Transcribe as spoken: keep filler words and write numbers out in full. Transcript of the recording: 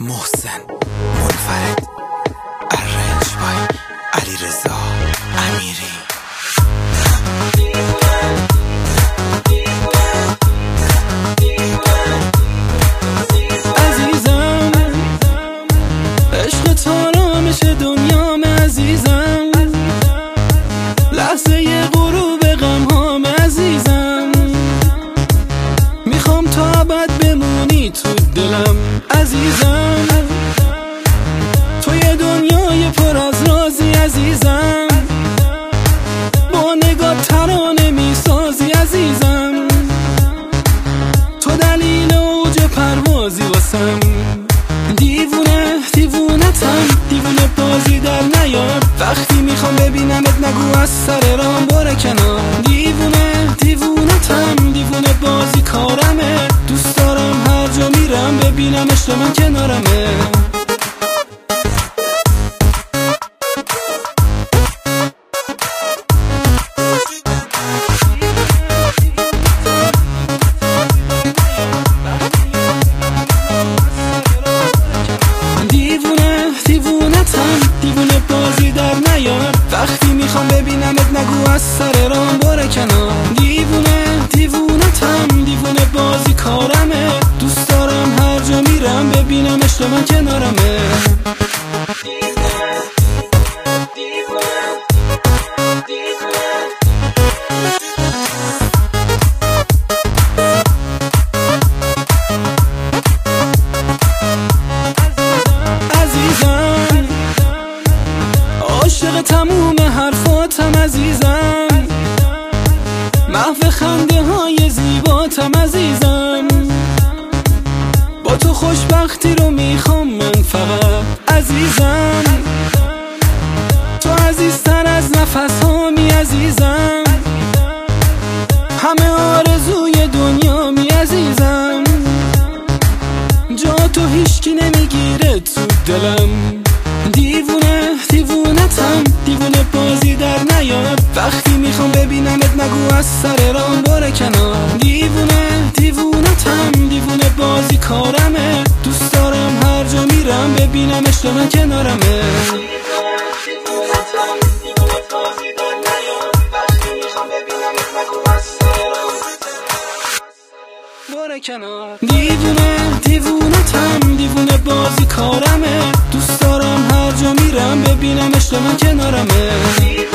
محسن منفرد ارنج بای علیرضا امیری. عزیزم عشق تارامش دنیام، عزیزم لحظه غروب غمهام، عزیزم میخوام تا ابد بمونی تو دلم، عزیزم توی دنیای پر از رازی، عزیزم با نگاه ترانه میسازی، عزیزم تو دلیل اوج پروازی واسم، دیوونه دیوونتم، دیوونه بازی در نیار، وقتی میخوام ببینمت نگو از سر رام برو کنار، دیوونه دیوونتم، دیوونه بازی کارمه، دوست دارم هر جا میرم ببینم عشق من کنارمه. دیوونه بازی در نیار، وقتی میخوام ببینمت نگو از سر رام برو کنار، دیوونه دیوونتم، دیوونه بازی کارمه، دوست دارم هر جا میرم ببینم عشق من کنارمه. عاشق تموم حرفاتم، عزیزم محو خنده های زیباتم، عزیزم با تو خوشبختی رو میخوام من فقط، عزیزم تو عزیزتر از نفس هامی، عزیزم همه آرزوی دنیا می، عزیزم جا تو هیچکی نمیگیره تو دلم، دیوونه دیوونتم، دیوونه بازی در نیار، وقتی میخوام ببینمت نگو از سر رام برو کنار، دیوونه دیوونتم، دیوونه بازی کارمه، دوست دارم هر جا میرم ببینم عشق من کنارمه. دیوونه دیوونتم، دیوونه بازی کارمه، دوست دارم هر جا میرم ببینم عشق من کنارمه.